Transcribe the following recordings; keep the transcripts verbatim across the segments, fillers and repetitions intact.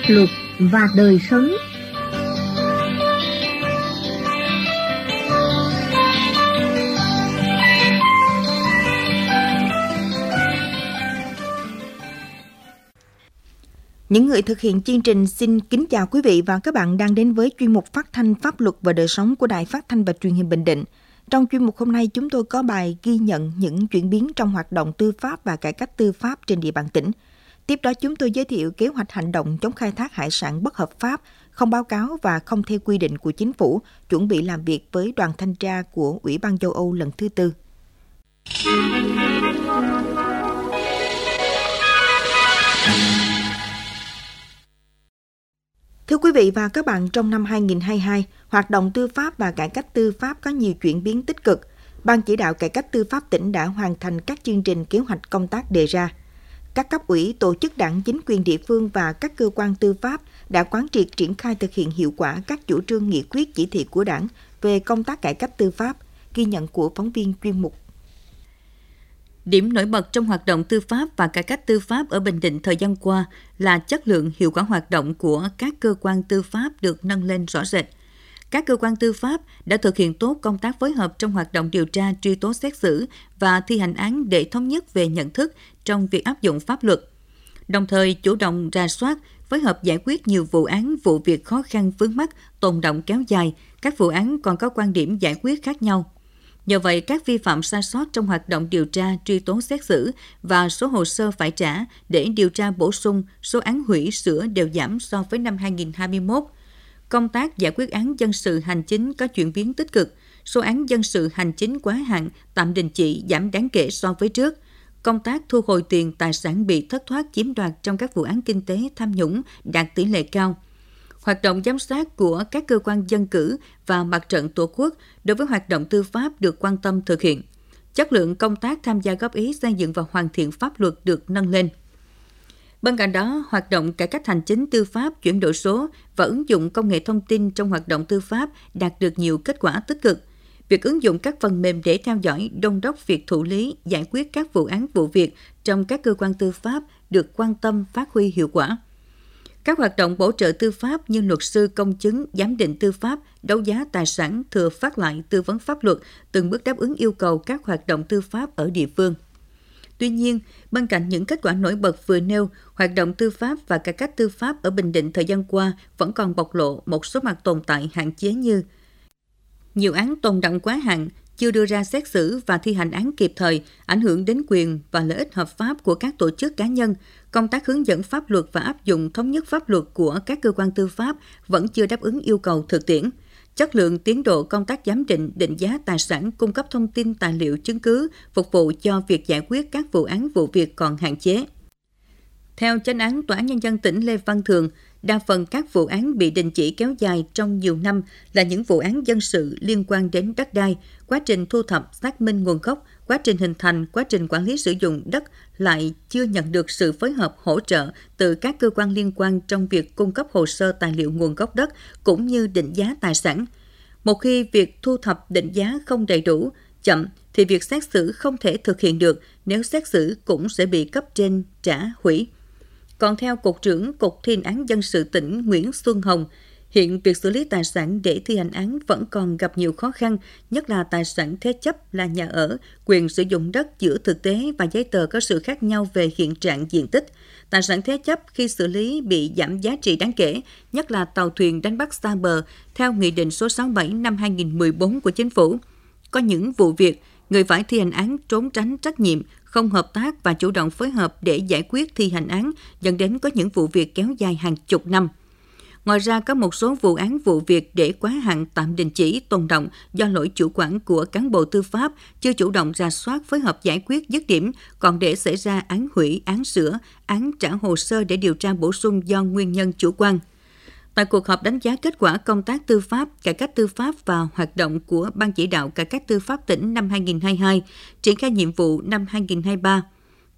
luật và đời sống. Những người thực hiện chương trình xin kính chào quý vị và các bạn đang đến với chuyên mục phát thanh pháp luật và đời sống của Đài Phát thanh và Truyền hình Bình Định. Trong chuyên mục hôm nay, chúng tôi có bài ghi nhận những chuyển biến trong hoạt động tư pháp và cải cách tư pháp trên địa bàn tỉnh. Tiếp đó, chúng tôi giới thiệu kế hoạch hành động chống khai thác hải sản bất hợp pháp, không báo cáo và không theo quy định của chính phủ, chuẩn bị làm việc với đoàn thanh tra của Ủy ban châu Âu lần thứ tư. Thưa quý vị và các bạn, trong năm hai không hai hai, hoạt động tư pháp và cải cách tư pháp có nhiều chuyển biến tích cực. Ban chỉ đạo cải cách tư pháp tỉnh đã hoàn thành các chương trình kế hoạch công tác đề ra. Các cấp ủy, tổ chức đảng, chính quyền địa phương và các cơ quan tư pháp đã quán triệt triển khai thực hiện hiệu quả các chủ trương nghị quyết chỉ thị của Đảng về công tác cải cách tư pháp, ghi nhận của phóng viên chuyên mục. Điểm nổi bật trong hoạt động tư pháp và cải cách tư pháp ở Bình Định thời gian qua là chất lượng hiệu quả hoạt động của các cơ quan tư pháp được nâng lên rõ rệt. Các cơ quan tư pháp đã thực hiện tốt công tác phối hợp trong hoạt động điều tra, truy tố xét xử và thi hành án để thống nhất về nhận thức trong việc áp dụng pháp luật. Đồng thời chủ động rà soát, phối hợp giải quyết nhiều vụ án, vụ việc khó khăn vướng mắc, tồn đọng kéo dài, các vụ án còn có quan điểm giải quyết khác nhau. Nhờ vậy, các vi phạm sai sót trong hoạt động điều tra, truy tố xét xử và số hồ sơ phải trả để điều tra bổ sung, số án hủy sửa đều giảm so với năm hai không hai mốt. Công tác giải quyết án dân sự hành chính có chuyển biến tích cực, số án dân sự hành chính quá hạn, tạm đình chỉ giảm đáng kể so với trước. Công tác thu hồi tiền tài sản bị thất thoát chiếm đoạt trong các vụ án kinh tế tham nhũng đạt tỷ lệ cao. Hoạt động giám sát của các cơ quan dân cử và mặt trận Tổ quốc đối với hoạt động tư pháp được quan tâm thực hiện. Chất lượng công tác tham gia góp ý xây dựng và hoàn thiện pháp luật được nâng lên. Bên cạnh đó, hoạt động cải cách hành chính tư pháp, chuyển đổi số và ứng dụng công nghệ thông tin trong hoạt động tư pháp đạt được nhiều kết quả tích cực. Việc ứng dụng các phần mềm để theo dõi, đôn đốc việc thụ lý, giải quyết các vụ án vụ việc trong các cơ quan tư pháp được quan tâm phát huy hiệu quả. Các hoạt động bổ trợ tư pháp như luật sư công chứng, giám định tư pháp, đấu giá tài sản, thừa phát lại, tư vấn pháp luật từng bước đáp ứng yêu cầu các hoạt động tư pháp ở địa phương. Tuy nhiên, bên cạnh những kết quả nổi bật vừa nêu, hoạt động tư pháp và cải cách tư pháp ở Bình Định thời gian qua vẫn còn bộc lộ một số mặt tồn tại hạn chế như nhiều án tồn đọng quá hạn, chưa đưa ra xét xử và thi hành án kịp thời, ảnh hưởng đến quyền và lợi ích hợp pháp của các tổ chức cá nhân. Công tác hướng dẫn pháp luật và áp dụng thống nhất pháp luật của các cơ quan tư pháp vẫn chưa đáp ứng yêu cầu thực tiễn. Chất lượng tiến độ công tác giám định, định giá tài sản, cung cấp thông tin tài liệu chứng cứ phục vụ cho việc giải quyết các vụ án vụ việc còn hạn chế. Theo chánh án Tòa án Nhân dân tỉnh Lê Văn Thường, đa phần các vụ án bị đình chỉ kéo dài trong nhiều năm là những vụ án dân sự liên quan đến đất đai, quá trình thu thập, xác minh nguồn gốc, quá trình hình thành, quá trình quản lý sử dụng đất lại chưa nhận được sự phối hợp hỗ trợ từ các cơ quan liên quan trong việc cung cấp hồ sơ tài liệu nguồn gốc đất cũng như định giá tài sản. Một khi việc thu thập định giá không đầy đủ, chậm thì việc xét xử không thể thực hiện được, nếu xét xử cũng sẽ bị cấp trên trả hủy. Còn theo Cục trưởng Cục Thi hành án dân sự tỉnh Nguyễn Xuân Hồng, hiện việc xử lý tài sản để thi hành án vẫn còn gặp nhiều khó khăn, nhất là tài sản thế chấp là nhà ở, quyền sử dụng đất giữa thực tế và giấy tờ có sự khác nhau về hiện trạng diện tích. Tài sản thế chấp khi xử lý bị giảm giá trị đáng kể, nhất là tàu thuyền đánh bắt xa bờ, theo Nghị định số sáu mươi bảy năm hai nghìn không trăm mười bốn của Chính phủ. Có những vụ việc, người phải thi hành án trốn tránh trách nhiệm, không hợp tác và chủ động phối hợp để giải quyết thi hành án, dẫn đến có những vụ việc kéo dài hàng chục năm. Ngoài ra, có một số vụ án vụ việc để quá hạn tạm đình chỉ tồn đọng do lỗi chủ quản của cán bộ tư pháp chưa chủ động rà soát phối hợp giải quyết dứt điểm, còn để xảy ra án hủy, án sửa, án trả hồ sơ để điều tra bổ sung do nguyên nhân chủ quan. Tại cuộc họp đánh giá kết quả công tác tư pháp, cải cách tư pháp và hoạt động của Ban chỉ đạo cải cách tư pháp tỉnh năm hai không hai hai, triển khai nhiệm vụ năm hai không hai ba,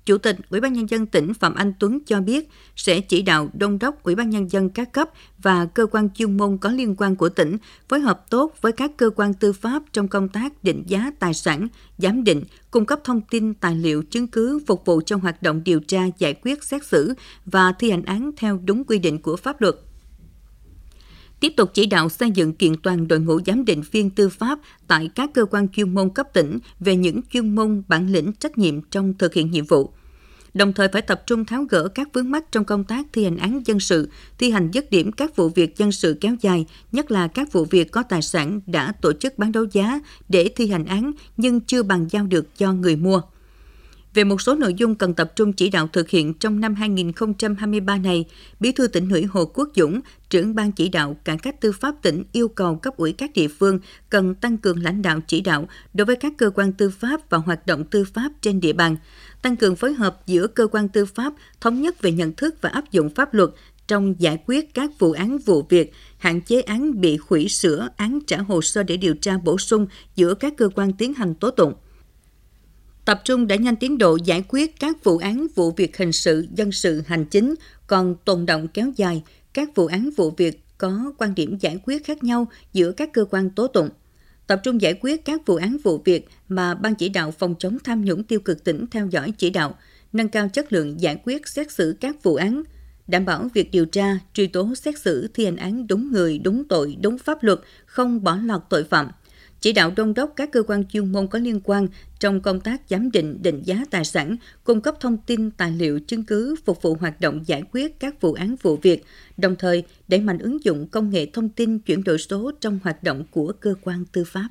Chủ tịch Ủy ban Nhân dân tỉnh Phạm Anh Tuấn cho biết sẽ chỉ đạo đôn đốc Ủy ban Nhân dân các cấp và cơ quan chuyên môn có liên quan của tỉnh phối hợp tốt với các cơ quan tư pháp trong công tác định giá tài sản, giám định, cung cấp thông tin, tài liệu, chứng cứ phục vụ cho hoạt động điều tra, giải quyết, xét xử và thi hành án theo đúng quy định của pháp luật. Tiếp tục chỉ đạo xây dựng kiện toàn đội ngũ giám định viên tư pháp tại các cơ quan chuyên môn cấp tỉnh về những chuyên môn, bản lĩnh, trách nhiệm trong thực hiện nhiệm vụ. Đồng thời phải tập trung tháo gỡ các vướng mắc trong công tác thi hành án dân sự, thi hành dứt điểm các vụ việc dân sự kéo dài, nhất là các vụ việc có tài sản đã tổ chức bán đấu giá để thi hành án nhưng chưa bàn giao được cho người mua. Về một số nội dung cần tập trung chỉ đạo thực hiện trong năm hai nghìn không trăm hai mươi ba này, Bí thư Tỉnh ủy Hồ Quốc Dũng, trưởng ban chỉ đạo cải cách tư pháp tỉnh yêu cầu cấp ủy các địa phương cần tăng cường lãnh đạo chỉ đạo đối với các cơ quan tư pháp và hoạt động tư pháp trên địa bàn, tăng cường phối hợp giữa cơ quan tư pháp, thống nhất về nhận thức và áp dụng pháp luật trong giải quyết các vụ án vụ việc, hạn chế án bị hủy sửa, án trả hồ sơ để điều tra bổ sung giữa các cơ quan tiến hành tố tụng. Tập trung đẩy nhanh tiến độ giải quyết các vụ án vụ việc hình sự, dân sự, hành chính còn tồn đọng kéo dài, các vụ án vụ việc có quan điểm giải quyết khác nhau giữa các cơ quan tố tụng. Tập trung giải quyết các vụ án vụ việc mà Ban chỉ đạo phòng chống tham nhũng tiêu cực tỉnh theo dõi chỉ đạo, nâng cao chất lượng giải quyết xét xử các vụ án, đảm bảo việc điều tra, truy tố xét xử thi hành án đúng người, đúng tội, đúng pháp luật, không bỏ lọt tội phạm. Chỉ đạo đôn đốc các cơ quan chuyên môn có liên quan trong công tác giám định, định giá tài sản, cung cấp thông tin, tài liệu, chứng cứ phục vụ hoạt động giải quyết các vụ án vụ việc, đồng thời đẩy mạnh ứng dụng công nghệ thông tin chuyển đổi số trong hoạt động của cơ quan tư pháp.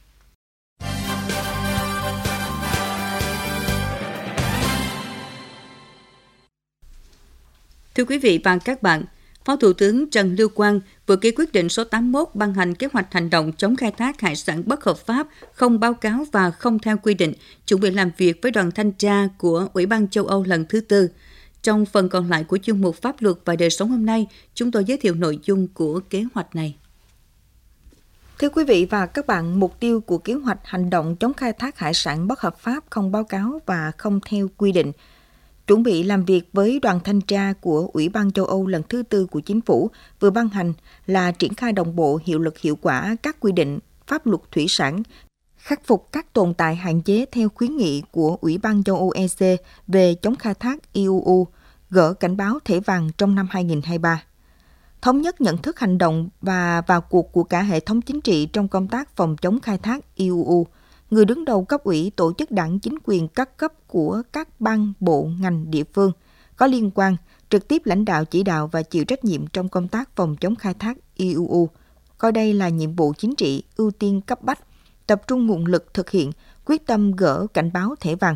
Thưa quý vị và các bạn, Phó Thủ tướng Trần Lưu Quang vừa ký quyết định số tám mươi mốt ban hành kế hoạch hành động chống khai thác hải sản bất hợp pháp, không báo cáo và không theo quy định, chuẩn bị làm việc với đoàn thanh tra của Ủy ban châu Âu lần thứ tư. Trong phần còn lại của chuyên mục Pháp luật và đời sống hôm nay, chúng tôi giới thiệu nội dung của kế hoạch này. Thưa quý vị và các bạn, mục tiêu của kế hoạch hành động chống khai thác hải sản bất hợp pháp, không báo cáo và không theo quy định, chuẩn bị làm việc với đoàn thanh tra của Ủy ban châu Âu lần thứ tư của Chính phủ vừa ban hành là triển khai đồng bộ, hiệu lực hiệu quả các quy định pháp luật thủy sản, khắc phục các tồn tại hạn chế theo khuyến nghị của Ủy ban châu Âu E C về chống khai thác I U U, gỡ cảnh báo thẻ vàng trong năm hai nghìn không trăm hai mươi ba. Thống nhất nhận thức hành động và vào cuộc của cả hệ thống chính trị trong công tác phòng chống khai thác I U U. Người đứng đầu cấp ủy, tổ chức đảng, chính quyền các cấp của các ban, bộ, ngành, địa phương có liên quan trực tiếp lãnh đạo, chỉ đạo và chịu trách nhiệm trong công tác phòng chống khai thác I U U. Coi đây là nhiệm vụ chính trị ưu tiên cấp bách, tập trung nguồn lực thực hiện, quyết tâm gỡ cảnh báo thẻ vàng.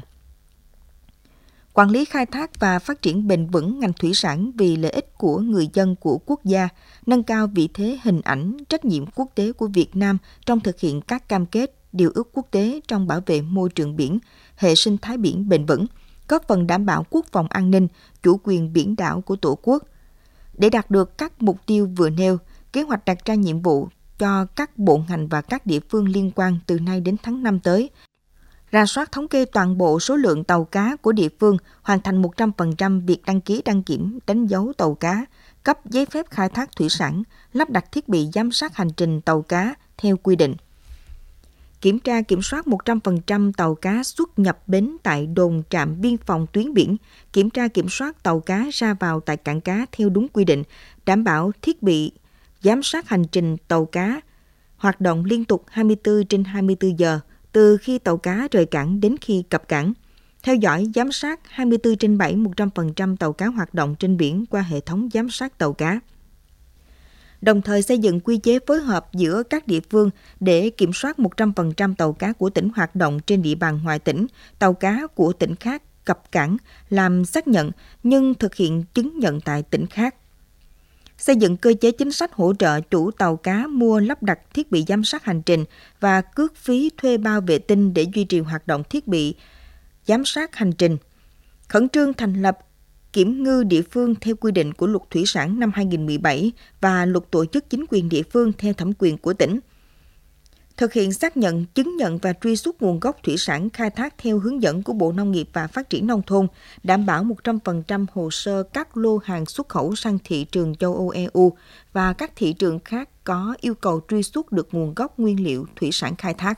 Quản lý khai thác và phát triển bền vững ngành thủy sản vì lợi ích của người dân, của quốc gia, nâng cao vị thế, hình ảnh, trách nhiệm quốc tế của Việt Nam trong thực hiện các cam kết, điều ước quốc tế trong bảo vệ môi trường biển, hệ sinh thái biển bền vững, góp phần đảm bảo quốc phòng an ninh, chủ quyền biển đảo của Tổ quốc. Để đạt được các mục tiêu vừa nêu, kế hoạch đặt ra nhiệm vụ cho các bộ ngành và các địa phương liên quan từ nay đến tháng năm tới, rà soát thống kê toàn bộ số lượng tàu cá của địa phương, hoàn thành một trăm phần trăm việc đăng ký đăng kiểm, đánh dấu tàu cá, cấp giấy phép khai thác thủy sản, lắp đặt thiết bị giám sát hành trình tàu cá theo quy định. Kiểm tra kiểm soát một trăm phần trăm tàu cá xuất nhập bến tại đồn trạm biên phòng tuyến biển, kiểm tra kiểm soát tàu cá ra vào tại cảng cá theo đúng quy định, đảm bảo thiết bị giám sát hành trình tàu cá hoạt động liên tục hai mươi tư trên hai mươi tư giờ, từ khi tàu cá rời cảng đến khi cập cảng. Theo dõi, giám sát hai mươi tư trên bảy, một trăm phần trăm tàu cá hoạt động trên biển qua hệ thống giám sát tàu cá. Đồng thời xây dựng quy chế phối hợp giữa các địa phương để kiểm soát một trăm phần trăm tàu cá của tỉnh hoạt động trên địa bàn ngoài tỉnh, tàu cá của tỉnh khác cập cảng làm xác nhận nhưng thực hiện chứng nhận tại tỉnh khác. Xây dựng cơ chế chính sách hỗ trợ chủ tàu cá mua lắp đặt thiết bị giám sát hành trình và cước phí thuê bao vệ tinh để duy trì hoạt động thiết bị giám sát hành trình. Khẩn trương thành lập kiểm ngư địa phương theo quy định của Luật Thủy sản năm hai nghìn không trăm mười bảy và Luật Tổ chức Chính quyền địa phương theo thẩm quyền của tỉnh. thực hiện xác nhận, chứng nhận và truy xuất nguồn gốc thủy sản khai thác theo hướng dẫn của Bộ Nông nghiệp và Phát triển Nông thôn, đảm bảo một trăm phần trăm hồ sơ các lô hàng xuất khẩu sang thị trường châu Âu E U và các thị trường khác có yêu cầu truy xuất được nguồn gốc nguyên liệu thủy sản khai thác.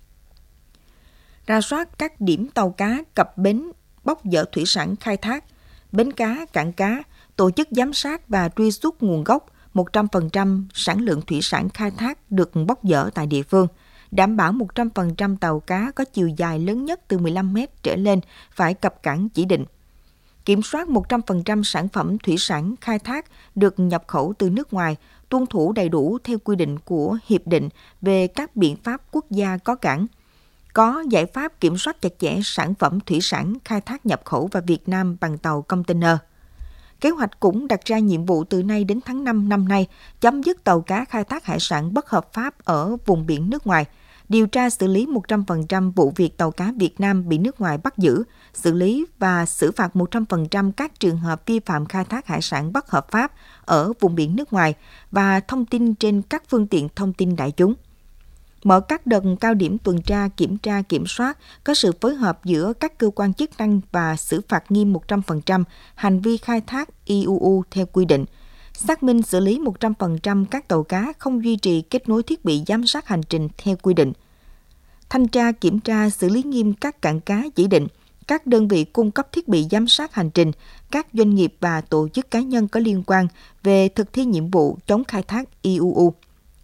Rà soát các điểm tàu cá cập bến bốc dỡ thủy sản khai thác, bến cá, cảng cá, tổ chức giám sát và truy xuất nguồn gốc một trăm phần trăm sản lượng thủy sản khai thác được bốc dỡ tại địa phương, đảm bảo một trăm phần trăm tàu cá có chiều dài lớn nhất từ mười lăm mét trở lên phải cập cảng chỉ định. Kiểm soát một trăm phần trăm sản phẩm thủy sản khai thác được nhập khẩu từ nước ngoài, tuân thủ đầy đủ theo quy định của Hiệp định về các biện pháp quốc gia có cảng. Có giải pháp kiểm soát chặt chẽ sản phẩm thủy sản khai thác nhập khẩu vào Việt Nam bằng tàu container. Kế hoạch cũng đặt ra nhiệm vụ từ nay đến tháng năm năm nay, chấm dứt tàu cá khai thác hải sản bất hợp pháp ở vùng biển nước ngoài, điều tra xử lý một trăm phần trăm vụ việc tàu cá Việt Nam bị nước ngoài bắt giữ, xử lý và xử phạt một trăm phần trăm các trường hợp vi phạm khai thác hải sản bất hợp pháp ở vùng biển nước ngoài và thông tin trên các phương tiện thông tin đại chúng. Mở các đợt cao điểm tuần tra, kiểm tra, kiểm soát, có sự phối hợp giữa các cơ quan chức năng và xử phạt nghiêm một trăm phần trăm hành vi khai thác i u u theo quy định. Xác minh xử lý một trăm phần trăm các tàu cá không duy trì kết nối thiết bị giám sát hành trình theo quy định. Thanh tra, kiểm tra, xử lý nghiêm các cảng cá chỉ định, các đơn vị cung cấp thiết bị giám sát hành trình, các doanh nghiệp và tổ chức cá nhân có liên quan về thực thi nhiệm vụ chống khai thác i u u.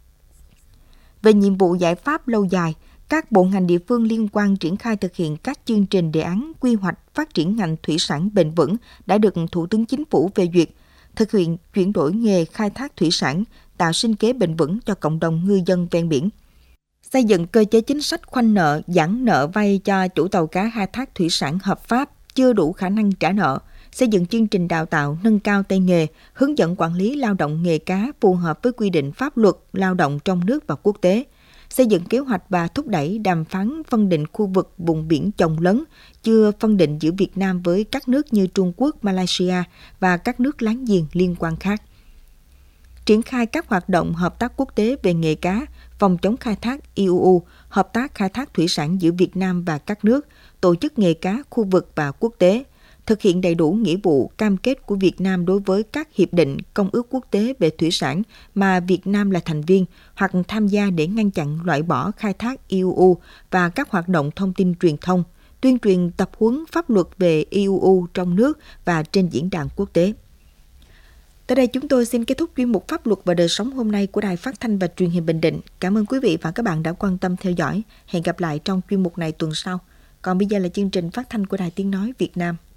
Về nhiệm vụ giải pháp lâu dài, các bộ ngành địa phương liên quan triển khai thực hiện các chương trình đề án quy hoạch phát triển ngành thủy sản bền vững đã được Thủ tướng Chính phủ phê duyệt, thực hiện chuyển đổi nghề khai thác thủy sản, tạo sinh kế bền vững cho cộng đồng ngư dân ven biển. Xây dựng cơ chế chính sách khoanh nợ, giãn nợ vay cho chủ tàu cá khai thác thủy sản hợp pháp chưa đủ khả năng trả nợ, xây dựng chương trình đào tạo nâng cao tay nghề, hướng dẫn quản lý lao động nghề cá phù hợp với quy định pháp luật lao động trong nước và quốc tế, xây dựng kế hoạch và thúc đẩy đàm phán phân định khu vực vùng biển chồng lớn chưa phân định giữa Việt Nam với các nước như Trung Quốc, Malaysia và các nước láng giềng liên quan khác. Triển khai các hoạt động hợp tác quốc tế về nghề cá, phòng chống khai thác i u u, hợp tác khai thác thủy sản giữa Việt Nam và các nước, tổ chức nghề cá khu vực và quốc tế, thực hiện đầy đủ nghĩa vụ cam kết của Việt Nam đối với các hiệp định, công ước quốc tế về thủy sản mà Việt Nam là thành viên hoặc tham gia để ngăn chặn loại bỏ khai thác i u u và các hoạt động thông tin truyền thông, tuyên truyền tập huấn pháp luật về i u u trong nước và trên diễn đàn quốc tế. Tới đây chúng tôi xin kết thúc chuyên mục Pháp luật và đời sống hôm nay của Đài Phát thanh và Truyền hình Bình Định. Cảm ơn quý vị và các bạn đã quan tâm theo dõi. Hẹn gặp lại trong chuyên mục này tuần sau. Còn bây giờ là chương trình phát thanh của Đài Tiếng nói Việt Nam.